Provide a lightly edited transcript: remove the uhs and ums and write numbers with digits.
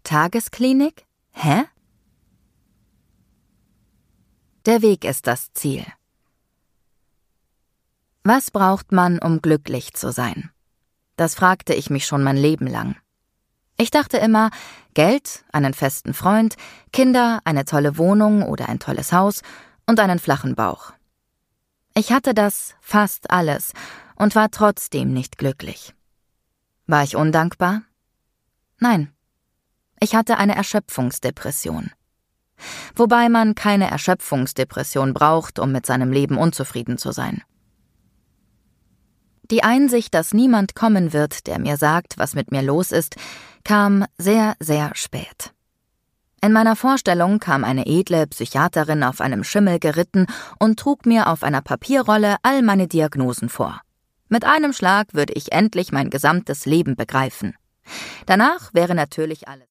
Tagesklinik? Hä? Der Weg ist das Ziel. Was braucht man, um glücklich zu sein? Das fragte ich mich schon mein Leben lang. Ich dachte immer, Geld, einen festen Freund, Kinder, eine tolle Wohnung oder ein tolles Haus und einen flachen Bauch. Ich hatte das fast alles und war trotzdem nicht glücklich. War ich undankbar? Nein. Ich hatte eine Erschöpfungsdepression. Wobei man keine Erschöpfungsdepression braucht, um mit seinem Leben unzufrieden zu sein. Die Einsicht, dass niemand kommen wird, der mir sagt, was mit mir los ist, kam sehr, sehr spät. In meiner Vorstellung kam eine edle Psychiaterin auf einem Schimmel geritten und trug mir auf einer Papierrolle all meine Diagnosen vor. Mit einem Schlag würde ich endlich mein gesamtes Leben begreifen. Danach wäre natürlich alles